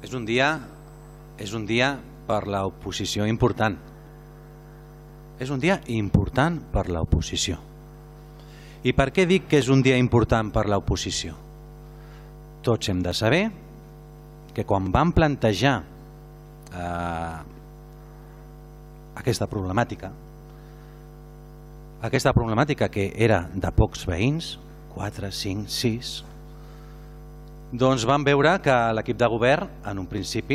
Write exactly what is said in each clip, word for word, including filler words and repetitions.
És un dia, és un dia per l'oposició important. És un dia important per l'oposició. I per què dic que és un dia important per l'oposició? Tots hem de saber que quan vam plantejar eh, aquesta problemàtica, aquesta problemàtica que era de pocs veïns, quatre, cinc, sis, doncs vam veure que l'equip de govern en un principi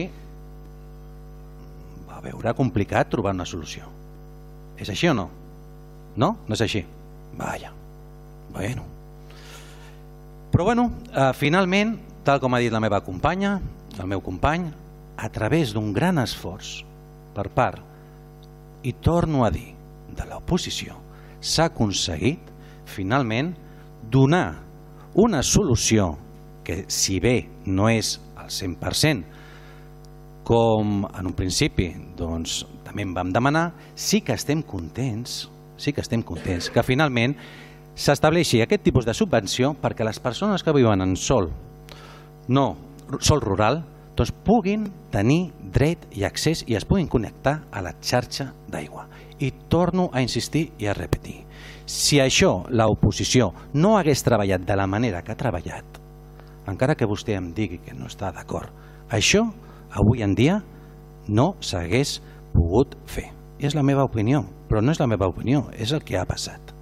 va veure complicat trobar una solució. És així o no? No? No és així? Vaja. Bueno. Però bueno, eh, finalment, tal com ha dit la meva companya, el meu company, a través d'un gran esforç per part, i torno a dir, de l'oposició, s'ha aconseguit finalment donar una solució que, si bé no és al cent per cent com en un principi doncs, també en vam demanar, sí que estem contents, sí que estem contents que finalment s'estableixi aquest tipus de subvenció perquè les persones que viuen en sòl, no, sòl rural, doncs puguin tenir dret i accés i es puguin connectar a la xarxa d'aigua. I torno a insistir i a repetir. Si això l'oposició no hagués treballat de la manera que ha treballat, encara que vostè em digui que no està d'acord, això avui en dia no s'hagués pogut fer. I és la meva opinió, però no és la meva opinió, és el que ha passat.